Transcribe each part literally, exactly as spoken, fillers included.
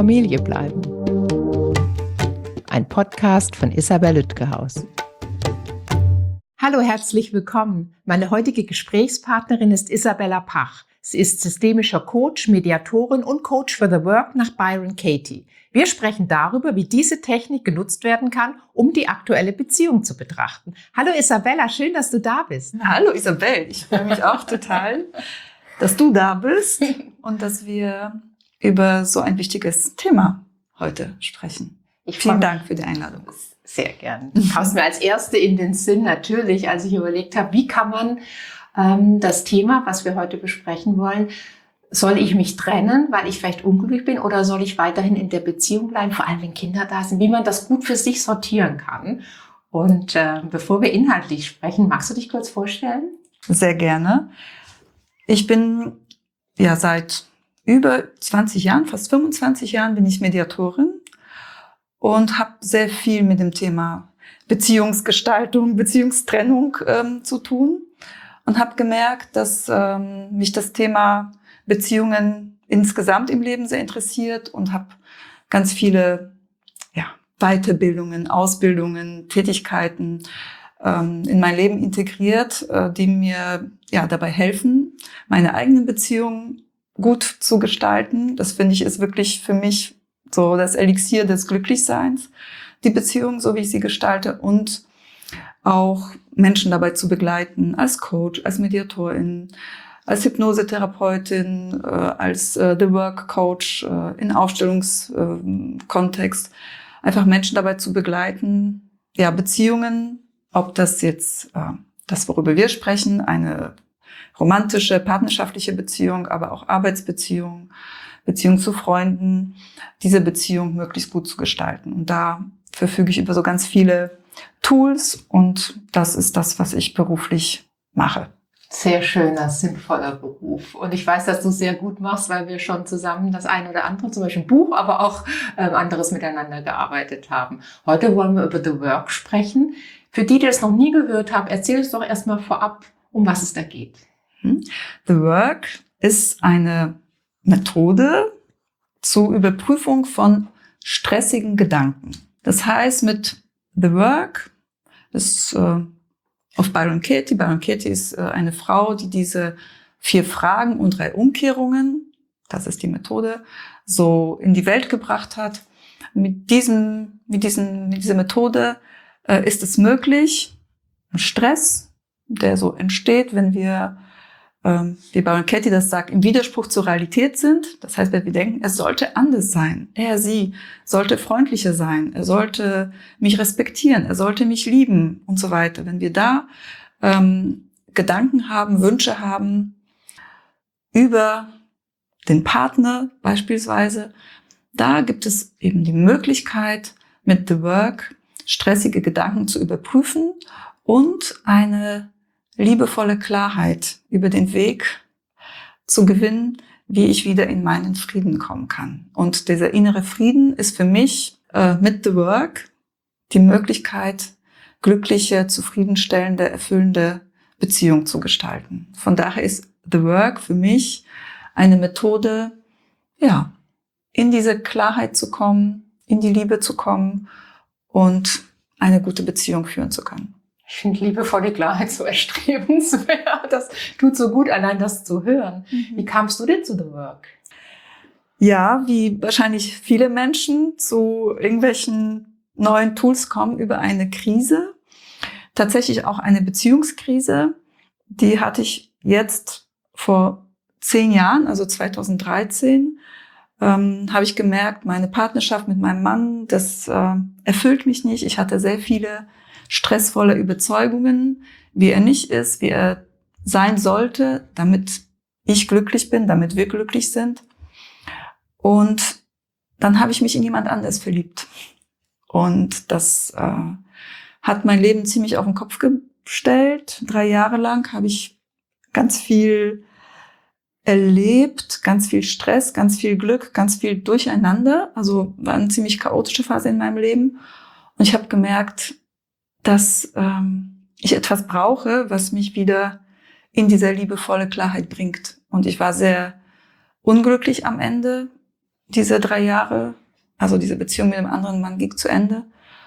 Familie bleiben. Ein Podcast von Isabel Lütgehaus. Hallo, herzlich willkommen. Meine heutige Gesprächspartnerin ist Isabella Pach. Sie ist systemischer Coach, Mediatorin und Coach for the Work nach Byron Katie. Wir sprechen darüber, wie diese Technik genutzt werden kann, um die aktuelle Beziehung zu betrachten. Hallo Isabella, schön, dass du da bist. Hallo Isabel, ich freue mich auch total, dass du da bist und dass wir über so ein wichtiges Thema heute sprechen. Ich Vielen Dank für die Einladung. Sehr gern. Du kamst mir als Erste in den Sinn natürlich, als ich überlegt habe, wie kann man ähm, das Thema, was wir heute besprechen wollen, soll ich mich trennen, weil ich vielleicht unglücklich bin, oder soll ich weiterhin in der Beziehung bleiben, vor allem wenn Kinder da sind, wie man das gut für sich sortieren kann. Und äh, bevor wir inhaltlich sprechen, magst du dich kurz vorstellen? Sehr gerne. Ich bin ja seit über zwanzig Jahren, fast fünfundzwanzig Jahren bin ich Mediatorin und habe sehr viel mit dem Thema Beziehungsgestaltung, Beziehungstrennung ähm, zu tun und habe gemerkt, dass ähm, mich das Thema Beziehungen insgesamt im Leben sehr interessiert und habe ganz viele ja, Weiterbildungen, Ausbildungen, Tätigkeiten ähm, in mein Leben integriert, äh, die mir ja dabei helfen, meine eigenen Beziehungen gut zu gestalten. Das finde ich ist wirklich für mich so das Elixier des Glücklichseins, die Beziehung, so wie ich sie gestalte, und auch Menschen dabei zu begleiten, als Coach, als Mediatorin, als Hypnosetherapeutin, äh, als äh, The Work Coach äh, in Aufstellungskontext, äh, einfach Menschen dabei zu begleiten, ja, Beziehungen, ob das jetzt äh, das, worüber wir sprechen, eine romantische, partnerschaftliche Beziehung, aber auch Arbeitsbeziehung, Beziehung zu Freunden, diese Beziehung möglichst gut zu gestalten. Und da verfüge ich über so ganz viele Tools und das ist das, was ich beruflich mache. Sehr schöner, sinnvoller Beruf. Und ich weiß, dass du es sehr gut machst, weil wir schon zusammen das eine oder andere, zum Beispiel ein Buch, aber auch ähm, anderes miteinander gearbeitet haben. Heute wollen wir über The Work sprechen. Für die, die das noch nie gehört haben, erzähl uns doch erstmal vorab, um was es da geht. The Work ist eine Methode zur Überprüfung von stressigen Gedanken. Das heißt, mit The Work ist äh, auf Byron Katie. Byron Katie ist äh, eine Frau, die diese vier Fragen und drei Umkehrungen, das ist die Methode, so in die Welt gebracht hat. Mit diesem, mit diesen, mit dieser Methode äh, ist es möglich, Stress, der so entsteht, wenn wir, ähm, wie Byron Katie das sagt, im Widerspruch zur Realität sind. Das heißt, wenn wir denken, es sollte anders sein. Er, sie sollte freundlicher sein. Er sollte mich respektieren. Er sollte mich lieben und so weiter. Wenn wir da ähm, Gedanken haben, Wünsche haben über den Partner beispielsweise, da gibt es eben die Möglichkeit, mit The Work stressige Gedanken zu überprüfen und eine liebevolle Klarheit über den Weg zu gewinnen, wie ich wieder in meinen Frieden kommen kann. Und dieser innere Frieden ist für mich äh, mit The Work die Möglichkeit, glückliche, zufriedenstellende, erfüllende Beziehung zu gestalten. Von daher ist The Work für mich eine Methode, ja, in diese Klarheit zu kommen, in die Liebe zu kommen und eine gute Beziehung führen zu können. Ich finde liebevolle Klarheit so erstrebenswert. Das tut so gut, allein das zu hören. Mhm. Wie kamst du denn zu The Work? Ja, wie wahrscheinlich viele Menschen zu irgendwelchen neuen Tools kommen über eine Krise. Tatsächlich auch eine Beziehungskrise. Die hatte ich jetzt vor zehn Jahren, also zweitausenddreizehn, ähm, habe ich gemerkt, meine Partnerschaft mit meinem Mann, das äh, erfüllt mich nicht. Ich hatte sehr viele stressvolle Überzeugungen, wie er nicht ist, wie er sein sollte, damit ich glücklich bin, damit wir glücklich sind. Und dann habe ich mich in jemand anderes verliebt. Und das äh, hat mein Leben ziemlich auf den Kopf gestellt. Drei Jahre lang habe ich ganz viel erlebt, ganz viel Stress, ganz viel Glück, ganz viel Durcheinander. Also war eine ziemlich chaotische Phase in meinem Leben. Und ich habe gemerkt, dass ähm, ich etwas brauche, was mich wieder in diese liebevolle Klarheit bringt. Und ich war sehr unglücklich am Ende diese drei Jahre. Also diese Beziehung mit dem anderen Mann ging zu Ende.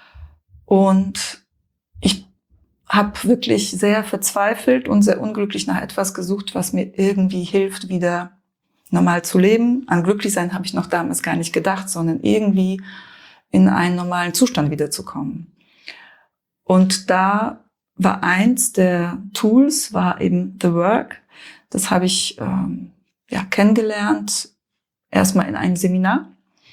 Und ich habe wirklich sehr verzweifelt und sehr unglücklich nach etwas gesucht, was mir irgendwie hilft, wieder normal zu leben. An Glücklichsein habe ich noch damals gar nicht gedacht, sondern irgendwie in einen normalen Zustand wiederzukommen. Und da war eins der Tools, war eben The Work. Das habe ich ähm, ja, kennengelernt, erstmal in einem Seminar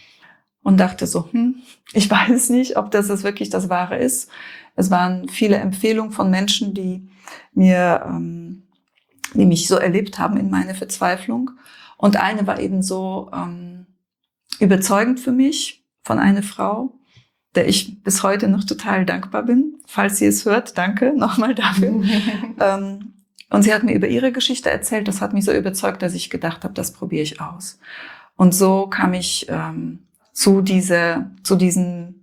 und dachte so, hm, ich weiß nicht, ob das es wirklich das Wahre ist. Es waren viele Empfehlungen von Menschen, die mir, ähm, die mich so erlebt haben in meiner Verzweiflung. Und eine war eben so ähm, überzeugend für mich von einer Frau, der ich bis heute noch total dankbar bin. Falls sie es hört, danke nochmal dafür. ähm, und sie hat mir über ihre Geschichte erzählt. Das hat mich so überzeugt, dass ich gedacht habe, das probiere ich aus. Und so kam ich ähm, zu dieser, zu diesem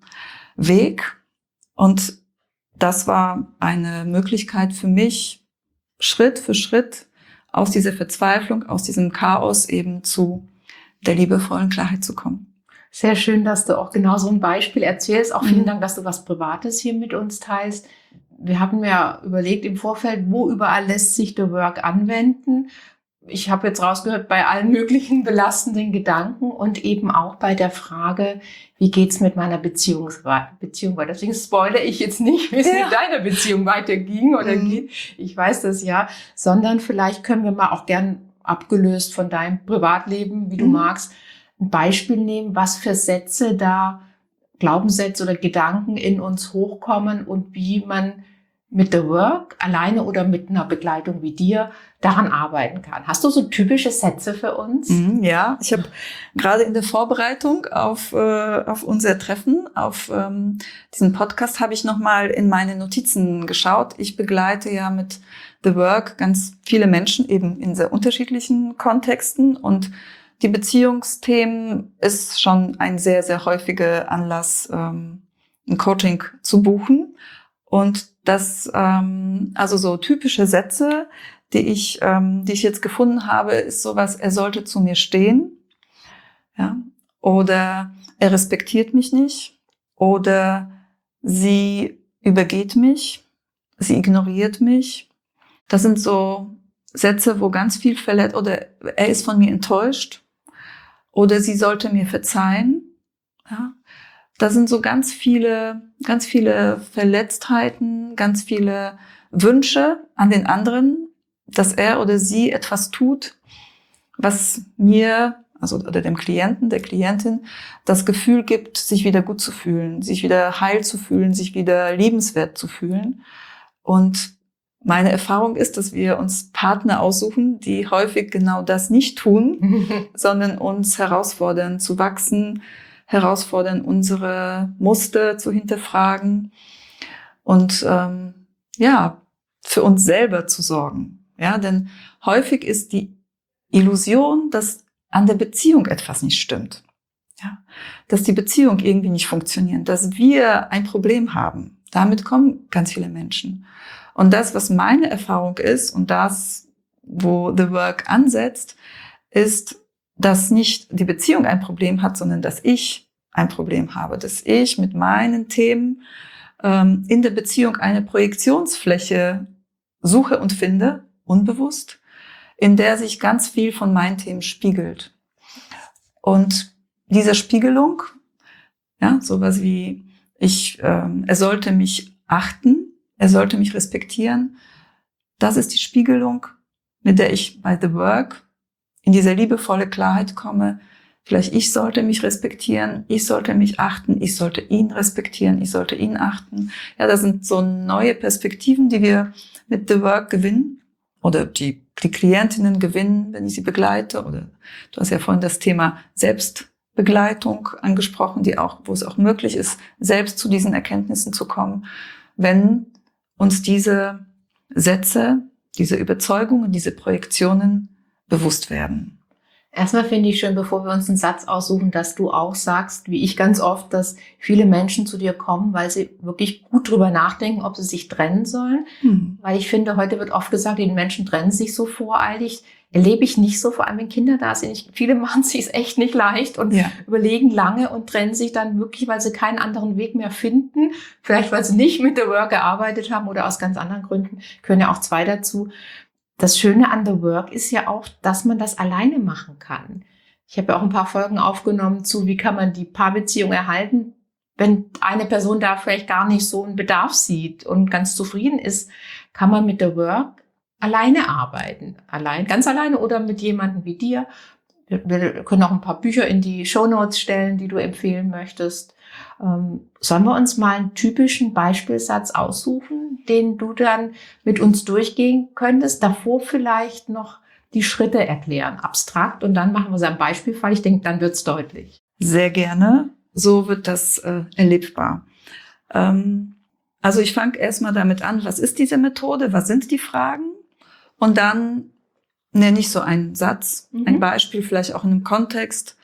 Weg. Und das war eine Möglichkeit für mich, Schritt für Schritt aus dieser Verzweiflung, aus diesem Chaos eben zu der liebevollen Klarheit zu kommen. Sehr schön, dass du auch genau so ein Beispiel erzählst. Auch vielen mhm. Dank, dass du was Privates hier mit uns teilst. Wir hatten ja überlegt im Vorfeld, wo überall lässt sich The Work anwenden. Ich habe jetzt rausgehört, bei allen möglichen belastenden Gedanken und eben auch bei der Frage, wie geht's mit meiner Beziehung, Beziehung weiter. Deswegen spoilere ich jetzt nicht, wie es ja. mit deiner Beziehung weiterging oder mhm. geht. Ich weiß das ja. Sondern vielleicht können wir mal auch gern abgelöst von deinem Privatleben, wie du mhm. magst, ein Beispiel nehmen, was für Sätze da, Glaubenssätze oder Gedanken in uns hochkommen und wie man mit The Work, alleine oder mit einer Begleitung wie dir, daran arbeiten kann. Hast du so typische Sätze für uns? Mm, ja, ich habe gerade in der Vorbereitung auf äh, auf unser Treffen, auf ähm, diesen Podcast, habe ich nochmal in meine Notizen geschaut. Ich begleite ja mit The Work ganz viele Menschen eben in sehr unterschiedlichen Kontexten und die Beziehungsthemen ist schon ein sehr, sehr häufiger Anlass, ähm, ein Coaching zu buchen. Und das, ähm, also so typische Sätze, die ich, ähm, die ich jetzt gefunden habe, ist sowas: Er sollte zu mir stehen, ja, oder er respektiert mich nicht, oder sie übergeht mich, sie ignoriert mich. Das sind so Sätze, wo ganz viel verletzt, oder er ist von mir enttäuscht, oder sie sollte mir verzeihen, ja. Da sind so ganz viele, ganz viele Verletztheiten, ganz viele Wünsche an den anderen, dass er oder sie etwas tut, was mir, also oder dem Klienten, der Klientin, das Gefühl gibt, sich wieder gut zu fühlen, sich wieder heil zu fühlen, sich wieder liebenswert zu fühlen. Und meine Erfahrung ist, dass wir uns Partner aussuchen, die häufig genau das nicht tun, sondern uns herausfordern zu wachsen, herausfordern, unsere Muster zu hinterfragen und ähm, ja, für uns selber zu sorgen. Ja, denn häufig ist die Illusion, dass an der Beziehung etwas nicht stimmt. Ja, dass die Beziehung irgendwie nicht funktioniert, dass wir ein Problem haben. Damit kommen ganz viele Menschen. Und das, was meine Erfahrung ist und das, wo The Work ansetzt, ist, dass nicht die Beziehung ein Problem hat, sondern dass ich ein Problem habe, dass ich mit meinen Themen ähm, in der Beziehung eine Projektionsfläche suche und finde, unbewusst, in der sich ganz viel von meinen Themen spiegelt. Und diese Spiegelung, ja, sowas wie ich, ähm, er sollte mich achten, er sollte mich respektieren, das ist die Spiegelung, mit der ich bei The Work in diese liebevolle Klarheit komme. Vielleicht ich sollte mich respektieren, ich sollte mich achten, ich sollte ihn respektieren, ich sollte ihn achten. Ja, das sind so neue Perspektiven, die wir mit The Work gewinnen oder die, die Klientinnen gewinnen, wenn ich sie begleite. Oder du hast ja vorhin das Thema Selbstbegleitung angesprochen, die auch, wo es auch möglich ist, selbst zu diesen Erkenntnissen zu kommen, wenn uns diese Sätze, diese Überzeugungen, diese Projektionen bewusst werden. Erstmal finde ich schön, bevor wir uns einen Satz aussuchen, dass du auch sagst, wie ich ganz oft, dass viele Menschen zu dir kommen, weil sie wirklich gut drüber nachdenken, ob sie sich trennen sollen. Hm. Weil ich finde, heute wird oft gesagt, die Menschen trennen sich so voreilig. erlebe ich nicht so, vor allem wenn Kinder da sind. Ich, viele machen es sich echt nicht leicht und Ja. überlegen lange und trennen sich dann wirklich, weil sie keinen anderen Weg mehr finden. Vielleicht, weil sie nicht mit The Work gearbeitet haben oder aus ganz anderen Gründen. Können ja auch zwei dazu. Das Schöne an The Work ist ja auch, dass man das alleine machen kann. Ich habe ja auch ein paar Folgen aufgenommen zu, wie kann man die Paarbeziehung erhalten, wenn eine Person da vielleicht gar nicht so einen Bedarf sieht und ganz zufrieden ist, kann man mit The Work alleine arbeiten. Allein, ganz alleine oder mit jemandem wie dir. Wir können auch ein paar Bücher in die Shownotes stellen, die du empfehlen möchtest. Ähm, sollen wir uns mal einen typischen Beispielsatz aussuchen, den du dann mit uns durchgehen könntest? Davor vielleicht noch die Schritte erklären, abstrakt, und dann machen wir es am Beispielfall. Ich denke, dann wird es deutlich. Sehr gerne. So wird das äh, erlebbar. Ähm, also ich fange erstmal damit an, was ist diese Methode, was sind die Fragen? Und dann nenne ich so einen Satz, mhm. ein Beispiel, vielleicht auch in einem Kontext.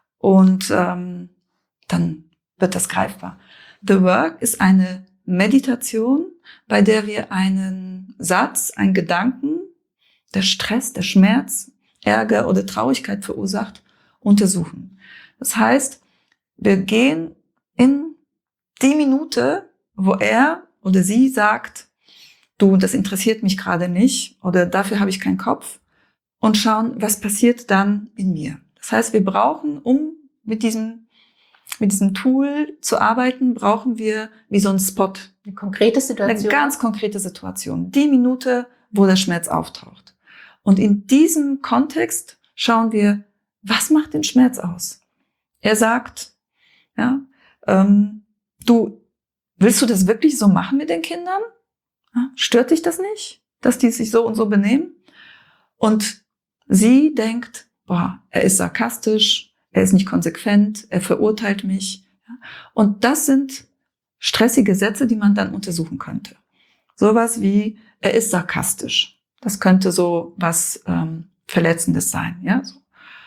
Und ähm, dann wird das greifbar. The Work ist eine Meditation, bei der wir einen Satz, einen Gedanken, der Stress, der Schmerz, Ärger oder Traurigkeit verursacht, untersuchen. Das heißt, wir gehen in die Minute, wo er oder sie sagt, du, das interessiert mich gerade nicht oder dafür habe ich keinen Kopf, und schauen, was passiert dann in mir. Das heißt, wir brauchen, um mit diesem, mit diesem Tool zu arbeiten, brauchen wir wie so einen Spot. Eine konkrete Situation. Eine ganz konkrete Situation. Die Minute, wo der Schmerz auftaucht. Und in diesem Kontext schauen wir, was macht den Schmerz aus? Er sagt, ja, ähm, du, willst du das wirklich so machen mit den Kindern? Ja, stört dich das nicht, dass die sich so und so benehmen? Und sie denkt, boah, er ist sarkastisch, er ist nicht konsequent, er verurteilt mich. Ja, und das sind stressige Sätze, die man dann untersuchen könnte. Sowas wie, er ist sarkastisch. Das könnte so was ähm, Verletzendes sein. Ja? So.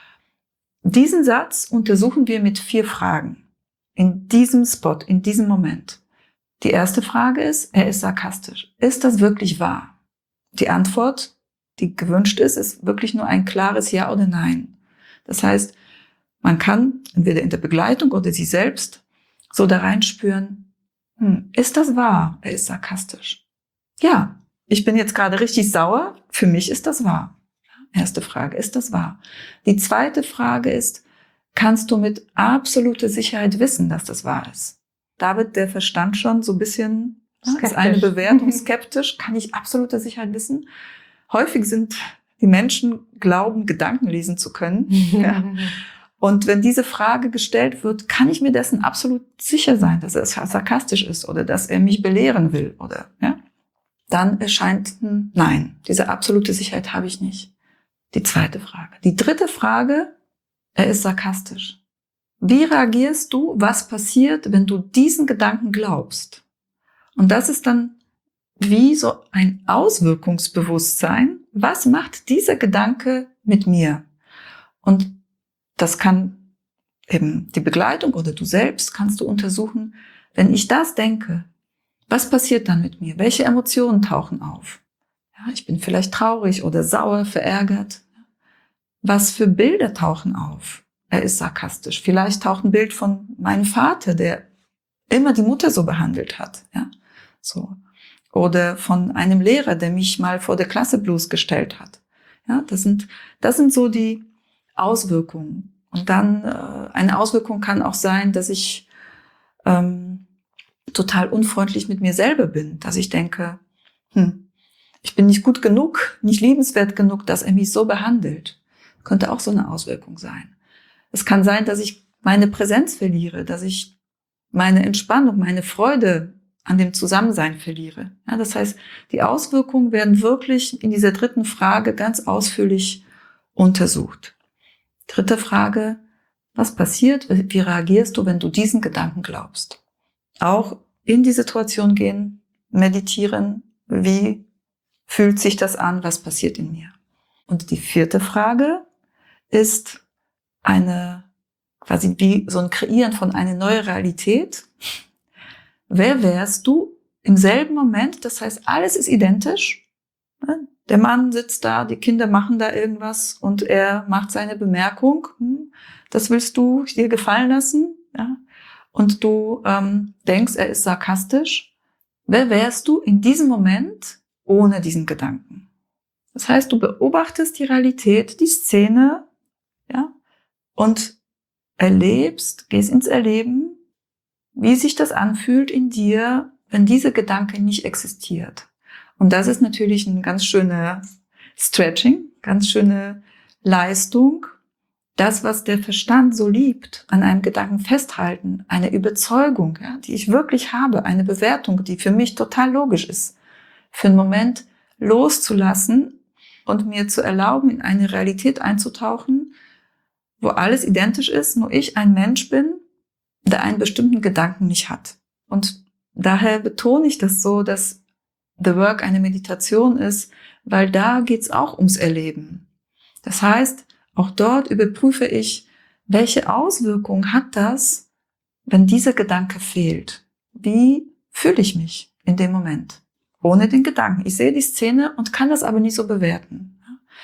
Diesen Satz untersuchen wir mit vier Fragen. In diesem Spot, in diesem Moment. Die erste Frage ist, er ist sarkastisch. Ist das wirklich wahr? Die Antwort, die gewünscht ist, ist wirklich nur ein klares Ja oder Nein. Das heißt, man kann entweder in der Begleitung oder sie selbst so da reinspüren, hm, ist das wahr? Er ist sarkastisch. Ja, ich bin jetzt gerade richtig sauer. Für mich ist das wahr. Erste Frage, ist das wahr? Die zweite Frage ist, kannst du mit absoluter Sicherheit wissen, dass das wahr ist? Da wird der Verstand schon so ein bisschen, das ist eine Bewertung, skeptisch. Kann ich absoluter Sicherheit wissen? Häufig sind die Menschen, glauben, Gedanken lesen zu können. Ja. Und wenn diese Frage gestellt wird, kann ich mir dessen absolut sicher sein, dass er sarkastisch ist oder dass er mich belehren will, oder, ja? Dann erscheint ein Nein. Diese absolute Sicherheit habe ich nicht. Die zweite Frage. Die dritte Frage, er ist sarkastisch. Wie reagierst du, was passiert, wenn du diesen Gedanken glaubst? Und das ist dann wie so ein Auswirkungsbewusstsein. Was macht dieser Gedanke mit mir? Und das kann eben die Begleitung oder du selbst kannst du untersuchen, wenn ich das denke, was passiert dann mit mir? Welche Emotionen tauchen auf? Ja, ich bin vielleicht traurig oder sauer, verärgert. Was für Bilder tauchen auf? Er ist sarkastisch. Vielleicht taucht ein Bild von meinem Vater, der immer die Mutter so behandelt hat. Ja, so. Oder von einem Lehrer, der mich mal vor der Klasse bloßgestellt hat. Ja, das sind, das sind so die Auswirkungen. Und dann, äh, eine Auswirkung kann auch sein, dass ich ähm, total unfreundlich mit mir selber bin. Dass ich denke, hm, ich bin nicht gut genug, nicht liebenswert genug, dass er mich so behandelt. Könnte auch so eine Auswirkung sein. Es kann sein, dass ich meine Präsenz verliere, dass ich meine Entspannung, meine Freude an dem Zusammensein verliere. Ja, das heißt, die Auswirkungen werden wirklich in dieser dritten Frage ganz ausführlich untersucht. Dritte Frage, was passiert, wie reagierst du, wenn du diesen Gedanken glaubst? Auch in die Situation gehen, meditieren, wie fühlt sich das an, was passiert in mir? Und die vierte Frage ist eine, quasi wie so ein Kreieren von einer neuen Realität. Wer wärst du im selben Moment? Das heißt, alles ist identisch. der Mann sitzt da, die Kinder machen da irgendwas und er macht seine Bemerkung, hm, das willst du dir gefallen lassen, ja? Und du ähm, denkst, er ist sarkastisch. Wer wärst du in diesem Moment ohne diesen Gedanken? Das heißt, du beobachtest die Realität, die Szene, ja, und erlebst, gehst ins Erleben, wie sich das anfühlt in dir, wenn dieser Gedanke nicht existiert. Und das ist natürlich ein ganz schöner Stretching, ganz schöne Leistung. Das, was der Verstand so liebt, an einem Gedanken festhalten, eine Überzeugung, ja, die ich wirklich habe, eine Bewertung, die für mich total logisch ist, für einen Moment loszulassen und mir zu erlauben, in eine Realität einzutauchen, wo alles identisch ist, nur ich ein Mensch bin, der einen bestimmten Gedanken nicht hat. Und daher betone ich das so, dass The Work eine Meditation ist, weil da geht's auch ums Erleben. Das heißt, auch dort überprüfe ich, welche Auswirkungen hat das, wenn dieser Gedanke fehlt? Wie fühle ich mich in dem Moment? Ohne den Gedanken. Ich sehe die Szene und kann das aber nicht so bewerten.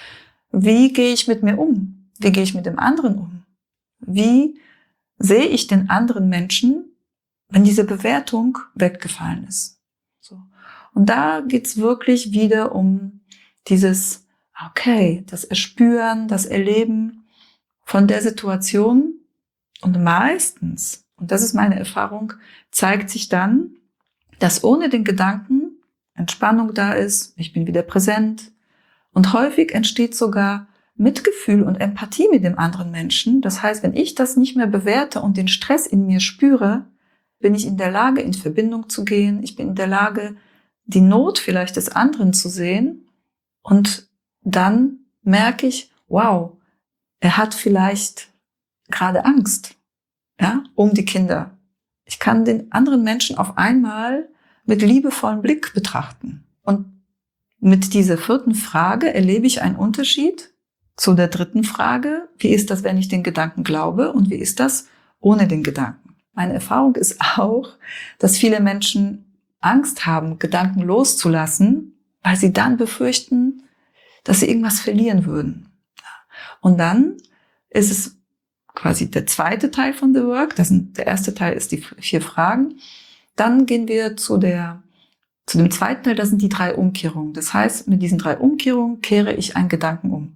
Wie gehe ich mit mir um? Wie gehe ich mit dem anderen um? Wie sehe ich den anderen Menschen, wenn diese Bewertung weggefallen ist? So. Und da geht's wirklich wieder um dieses, okay, das Erspüren, das Erleben von der Situation. Und meistens, und das ist meine Erfahrung, zeigt sich dann, dass ohne den Gedanken Entspannung da ist, ich bin wieder präsent. Und häufig entsteht sogar Mitgefühl und Empathie mit dem anderen Menschen. Das heißt, wenn ich das nicht mehr bewerte und den Stress in mir spüre, bin ich in der Lage, in Verbindung zu gehen. Ich bin in der Lage, die Not vielleicht des anderen zu sehen. Und dann merke ich, wow, er hat vielleicht gerade Angst, ja, um die Kinder. Ich kann den anderen Menschen auf einmal mit liebevollem Blick betrachten. Und mit dieser vierten Frage erlebe ich einen Unterschied zu der dritten Frage. Wie ist das, wenn ich den Gedanken glaube? Und wie ist das ohne den Gedanken? Meine Erfahrung ist auch, dass viele Menschen Angst haben, Gedanken loszulassen, weil sie dann befürchten, dass sie irgendwas verlieren würden. Und dann ist es quasi der zweite Teil von The Work. Das sind, der erste Teil ist die vier Fragen. Dann gehen wir zu der, zu dem zweiten Teil, das sind die drei Umkehrungen. Das heißt, mit diesen drei Umkehrungen kehre ich einen Gedanken um.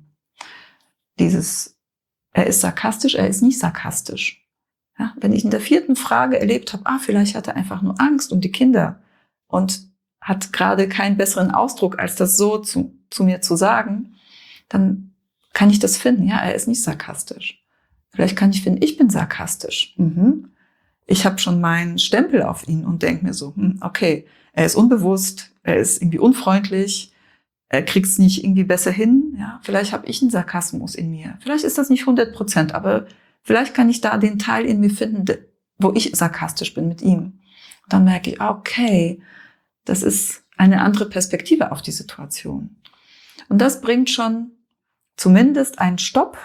Dieses, er ist sarkastisch, er ist nicht sarkastisch. Ja, wenn ich in der vierten Frage erlebt habe, ah, vielleicht hat er einfach nur Angst um die Kinder und hat gerade keinen besseren Ausdruck, als das so zu, zu mir zu sagen, dann kann ich das finden. Ja, er ist nicht sarkastisch. Vielleicht kann ich finden, ich bin sarkastisch. Mhm. Ich habe schon meinen Stempel auf ihn und denke mir so, hm, okay, er ist unbewusst, er ist irgendwie unfreundlich, er kriegt es nicht irgendwie besser hin. Ja, vielleicht habe ich einen Sarkasmus in mir. Vielleicht ist das nicht hundert Prozent, aber vielleicht kann ich da den Teil in mir finden, wo ich sarkastisch bin mit ihm. Und dann merke ich, okay, das ist eine andere Perspektive auf die Situation. Und das bringt schon zumindest einen Stopp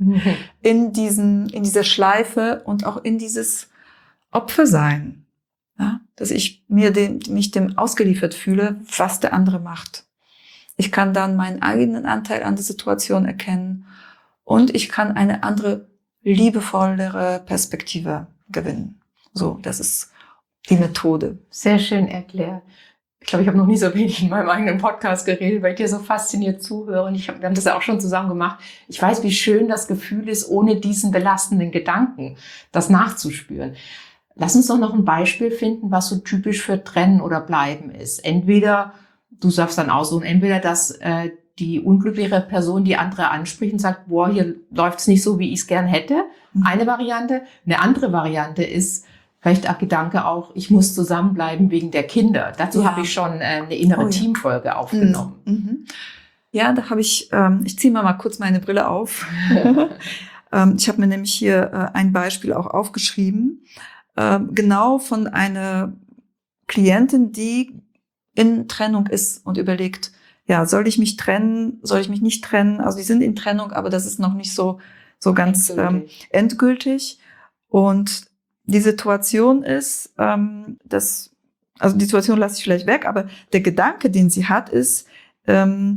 in diesen, in dieser Schleife und auch in dieses Opfersein. Ja, dass ich mir dem, mich dem ausgeliefert fühle, was der andere macht. Ich kann dann meinen eigenen Anteil an der Situation erkennen und ich kann eine andere, liebevollere Perspektive gewinnen. So, das ist die Methode. Sehr schön erklärt. Ich glaube, ich habe noch nie so wenig in meinem eigenen Podcast geredet, weil ich dir so fasziniert zuhöre. Und ich hab, wir haben das ja auch schon zusammen gemacht. Ich weiß, wie schön das Gefühl ist, ohne diesen belastenden Gedanken das nachzuspüren. Lass uns doch noch ein Beispiel finden, was so typisch für Trennen oder Bleiben ist. Entweder, du sagst dann auch so, entweder, dass äh, die unglückliche Person die andere anspricht und sagt, boah, hier läuft's nicht so, wie ich es gern hätte. Mhm. Eine Variante. Eine andere Variante ist, vielleicht ein Gedanke auch, ich muss zusammenbleiben wegen der Kinder. Dazu ja. habe ich schon äh, eine innere oh, ja. Teamfolge aufgenommen. Mhm. Ja, da habe ich, ähm, ich ziehe mal, mal kurz meine Brille auf. ähm, ich habe mir nämlich hier äh, ein Beispiel auch aufgeschrieben, äh, genau von einer Klientin, die in Trennung ist und überlegt, ja, soll ich mich trennen, soll ich mich nicht trennen? Also die sind in Trennung, aber das ist noch nicht so, so ganz endgültig. Ähm, endgültig. Und die Situation ist, ähm, dass, also die Situation lasse ich vielleicht weg, aber der Gedanke, den sie hat, ist, ähm,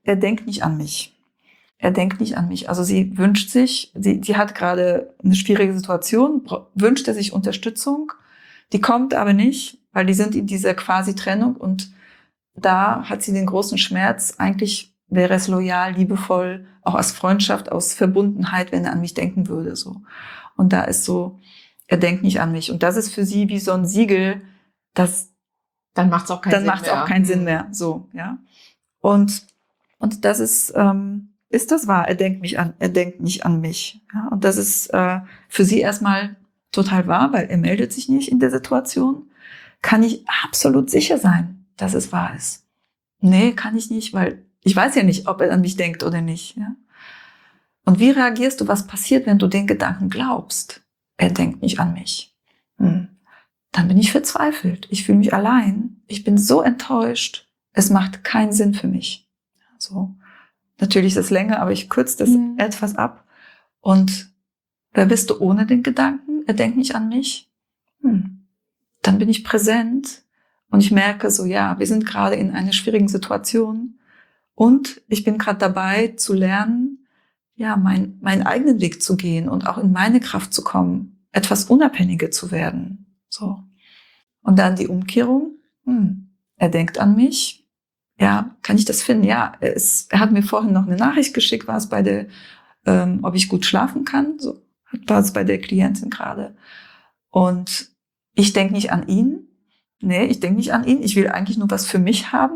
er denkt nicht an mich. Er denkt nicht an mich. Also sie wünscht sich, sie, sie hat gerade eine schwierige Situation, wünscht er sich Unterstützung. Die kommt aber nicht, weil die sind in dieser quasi Trennung und da hat sie den großen Schmerz. Eigentlich wäre es loyal, liebevoll, auch aus Freundschaft, aus Verbundenheit, wenn er an mich denken würde, so. Und da ist so, er denkt nicht an mich. Und das ist für sie wie so ein Siegel, das, dann macht's auch keinen dann Sinn macht's mehr. auch keinen Sinn mehr, so, ja. Und, und das ist, ähm, ist das wahr? Er denkt mich an, er denkt nicht an mich. Ja, und das ist äh, für sie erstmal total wahr, weil er meldet sich nicht in der Situation. Kann ich absolut sicher sein, dass es wahr ist? Nee, kann ich nicht, weil ich weiß ja nicht, ob er an mich denkt oder nicht. Ja? Und wie reagierst du, was passiert, wenn du den Gedanken glaubst? Er denkt nicht an mich. Hm. Dann bin ich verzweifelt. Ich fühle mich allein. Ich bin so enttäuscht. Es macht keinen Sinn für mich. So. Natürlich ist es länger, aber ich kürze das mhm. etwas ab. Und wer bist du ohne den Gedanken? Er denkt nicht an mich. Hm. Dann bin ich präsent und ich merke so, ja, wir sind gerade in einer schwierigen Situation und ich bin gerade dabei zu lernen, ja, mein, meinen eigenen Weg zu gehen und auch in meine Kraft zu kommen, etwas unabhängiger zu werden. So. Und dann die Umkehrung. Hm. Er denkt an mich. Ja, kann ich das finden? Ja, er, ist, er hat mir vorhin noch eine Nachricht geschickt, war es bei der, ähm, ob ich gut schlafen kann, so war es bei der Klientin gerade. Und ich denke nicht an ihn. Nee, ich denke nicht an ihn. Ich will eigentlich nur was für mich haben.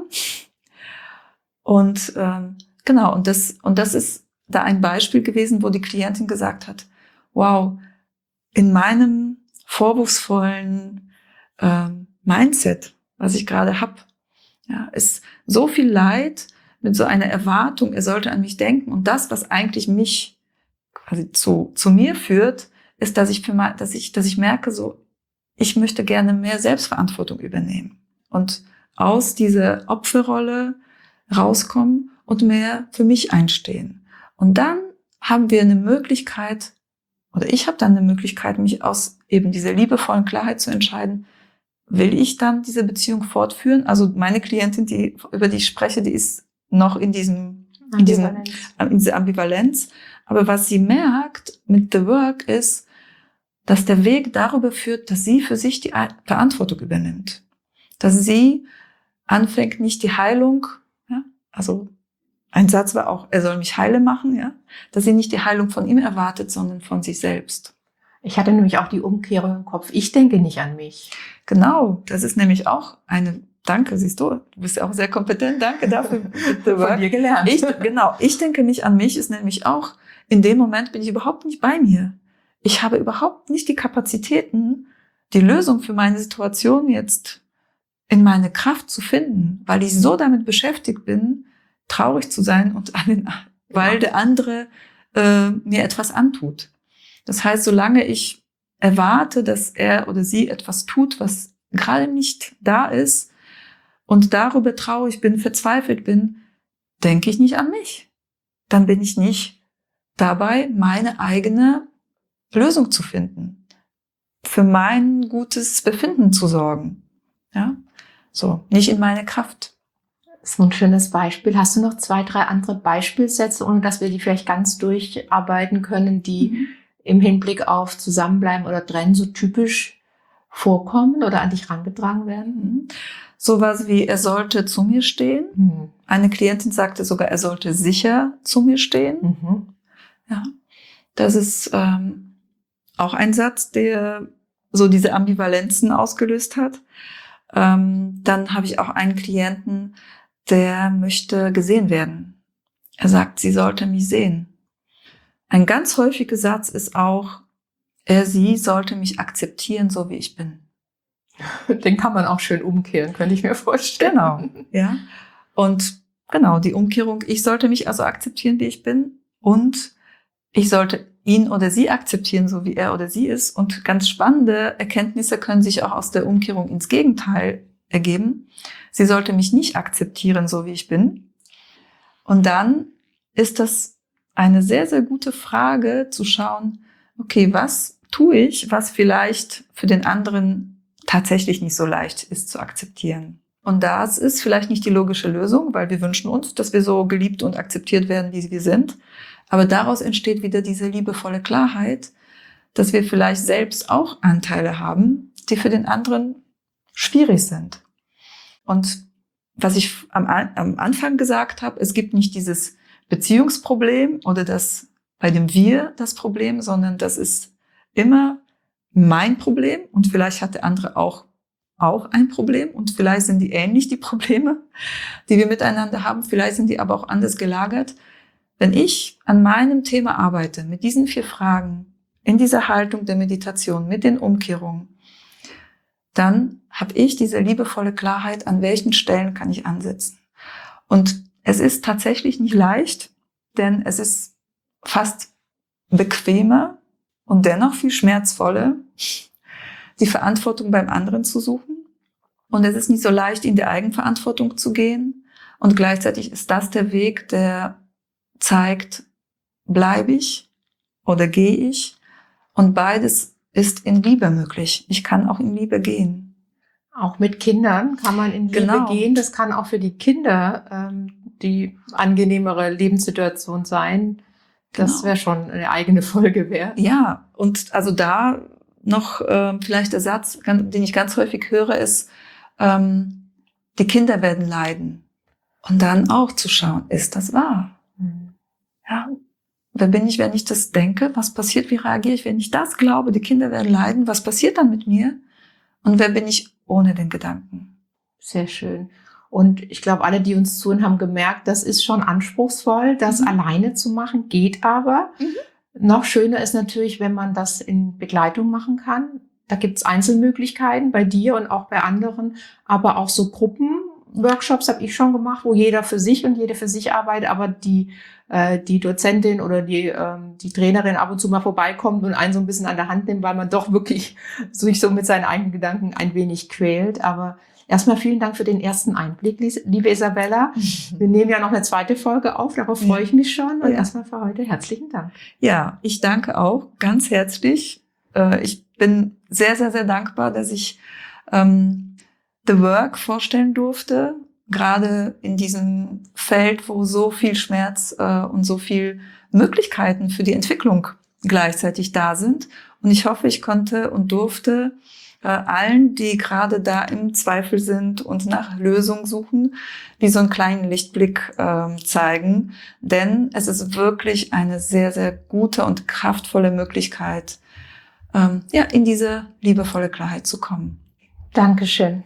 Und ähm, genau, und das und das ist da ein Beispiel gewesen, wo die Klientin gesagt hat: Wow, in meinem vorwurfsvollen ähm, Mindset, was ich gerade habe, ja, ist so viel Leid mit so einer Erwartung, er sollte an mich denken. Und das, was eigentlich mich quasi zu, zu mir führt, ist, dass ich, für mal, dass ich, dass ich merke, so, ich möchte gerne mehr Selbstverantwortung übernehmen und aus dieser Opferrolle rauskommen und mehr für mich einstehen. Und dann haben wir eine Möglichkeit, oder ich habe dann eine Möglichkeit, mich aus eben dieser liebevollen Klarheit zu entscheiden, will ich dann diese Beziehung fortführen? Also meine Klientin, die, über die ich spreche, die ist noch in diesem, in diesem, in dieser Ambivalenz. Aber was sie merkt mit The Work ist, dass der Weg darüber führt, dass sie für sich die Verantwortung übernimmt. Dass sie anfängt, nicht die Heilung, ja, also ein Satz war auch, er soll mich heile machen, ja, dass sie nicht die Heilung von ihm erwartet, sondern von sich selbst. Ich hatte nämlich auch die Umkehrung im Kopf. Ich denke nicht an mich. Genau, das ist nämlich auch eine, danke, siehst du, du bist ja auch sehr kompetent, danke dafür. Von dir gelernt. Ich, genau, ich denke nicht an mich, ist nämlich auch, in dem Moment bin ich überhaupt nicht bei mir. Ich habe überhaupt nicht die Kapazitäten, die Lösung für meine Situation jetzt in meine Kraft zu finden, weil ich so damit beschäftigt bin, traurig zu sein und an den, weil der andere äh, mir etwas antut. Das heißt, solange ich erwarte, dass er oder sie etwas tut, was gerade nicht da ist und darüber traurig bin, verzweifelt bin, denke ich nicht an mich. Dann bin ich nicht dabei, meine eigene Lösung zu finden, für mein gutes Befinden zu sorgen. Ja, so, nicht in meine Kraft. Das ist ein schönes Beispiel. Hast du noch zwei, drei andere Beispielsätze, ohne dass wir die vielleicht ganz durcharbeiten können, die mhm. im Hinblick auf Zusammenbleiben oder Trennen so typisch vorkommen oder an dich herangetragen werden? Sowas wie, er sollte zu mir stehen. Mhm. Eine Klientin sagte sogar, er sollte sicher zu mir stehen. Mhm. Ja, das ist ähm, auch ein Satz, der so diese Ambivalenzen ausgelöst hat. Ähm, dann habe ich auch einen Klienten, der möchte gesehen werden. Er sagt, sie sollte mich sehen. Ein ganz häufiger Satz ist auch, er, sie sollte mich akzeptieren, so wie ich bin. Den kann man auch schön umkehren, könnte ich mir vorstellen. Genau, ja. Und genau, die Umkehrung, ich sollte mich also akzeptieren, wie ich bin, und ich sollte ihn oder sie akzeptieren, so wie er oder sie ist. Und ganz spannende Erkenntnisse können sich auch aus der Umkehrung ins Gegenteil ergeben. Sie sollte mich nicht akzeptieren, so wie ich bin. Und dann ist das eine sehr, sehr gute Frage zu schauen, okay, was tue ich, was vielleicht für den anderen tatsächlich nicht so leicht ist zu akzeptieren. Und das ist vielleicht nicht die logische Lösung, weil wir wünschen uns, dass wir so geliebt und akzeptiert werden, wie wir sind. Aber daraus entsteht wieder diese liebevolle Klarheit, dass wir vielleicht selbst auch Anteile haben, die für den anderen schwierig sind. Und was ich am, am Anfang gesagt habe, es gibt nicht dieses Beziehungsproblem oder das bei dem Wir das Problem, sondern das ist immer mein Problem und vielleicht hat der andere auch auch ein Problem und vielleicht sind die ähnlich, die Probleme, die wir miteinander haben, vielleicht sind die aber auch anders gelagert. Wenn ich an meinem Thema arbeite, mit diesen vier Fragen, in dieser Haltung der Meditation, mit den Umkehrungen, dann habe ich diese liebevolle Klarheit, an welchen Stellen kann ich ansetzen. Und es ist tatsächlich nicht leicht, denn es ist fast bequemer und dennoch viel schmerzvoller, die Verantwortung beim anderen zu suchen. Und es ist nicht so leicht, in die Eigenverantwortung zu gehen. Und gleichzeitig ist das der Weg, der zeigt, bleibe ich oder gehe ich? Und beides ist in Liebe möglich. Ich kann auch in Liebe gehen. Auch mit Kindern kann man in Liebe Genau. gehen. Das kann auch für die Kinder ähm, die angenehmere Lebenssituation sein. Das Genau. wäre schon eine eigene Folge wert. Ja, und also da noch äh, vielleicht der Satz, den ich ganz häufig höre, ist, ähm, die Kinder werden leiden. Und dann auch zu schauen, ist das wahr? Mhm. Ja, wer bin ich, wenn ich das denke? Was passiert? Wie reagiere ich, wenn ich das glaube? Die Kinder werden leiden. Was passiert dann mit mir? Und wer bin ich ohne den Gedanken? Sehr schön. Und ich glaube, alle, die uns zuhören, haben gemerkt, das ist schon anspruchsvoll, das Mhm. alleine zu machen, geht aber. Mhm. Noch schöner ist natürlich, wenn man das in Begleitung machen kann. Da gibt's Einzelmöglichkeiten bei dir und auch bei anderen, aber auch so Gruppenworkshops habe ich schon gemacht, wo jeder für sich und jede für sich arbeitet, aber die äh, die Dozentin oder die ähm, die Trainerin ab und zu mal vorbeikommt und einen so ein bisschen an der Hand nimmt, weil man doch wirklich sich so mit seinen eigenen Gedanken ein wenig quält. Aber erstmal vielen Dank für den ersten Einblick, liebe Isabella. Wir nehmen ja noch eine zweite Folge auf, darauf freue ich mich schon. Und Ja. erstmal für heute herzlichen Dank. Ja, ich danke auch ganz herzlich. Äh, ich bin sehr, sehr, sehr dankbar, dass ich ähm, The Work vorstellen durfte. Gerade in diesem Feld, wo so viel Schmerz äh, und so viel Möglichkeiten für die Entwicklung gleichzeitig da sind. Und ich hoffe, ich konnte und durfte äh, allen, die gerade da im Zweifel sind und nach Lösungen suchen, wie so einen kleinen Lichtblick äh, zeigen. Denn es ist wirklich eine sehr, sehr gute und kraftvolle Möglichkeit, ähm, ja, in diese liebevolle Klarheit zu kommen. Dankeschön.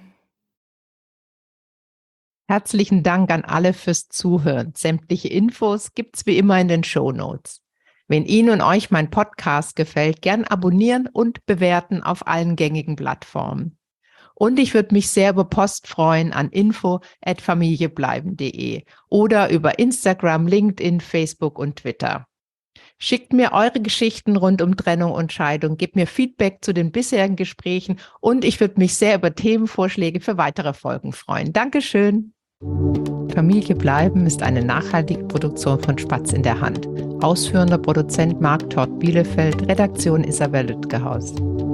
Herzlichen Dank an alle fürs Zuhören. Sämtliche Infos gibt's wie immer in den Shownotes. Wenn Ihnen und euch mein Podcast gefällt, gern abonnieren und bewerten auf allen gängigen Plattformen. Und ich würde mich sehr über Post freuen an info at familiebleiben punkt de oder über Instagram, LinkedIn, Facebook und Twitter. Schickt mir eure Geschichten rund um Trennung und Scheidung, gebt mir Feedback zu den bisherigen Gesprächen und ich würde mich sehr über Themenvorschläge für weitere Folgen freuen. Dankeschön. Familie bleiben ist eine nachhaltige Produktion von Spatz in der Hand. Ausführender Produzent Marc Todt Bielefeld, Redaktion Isabel Lütgehaus.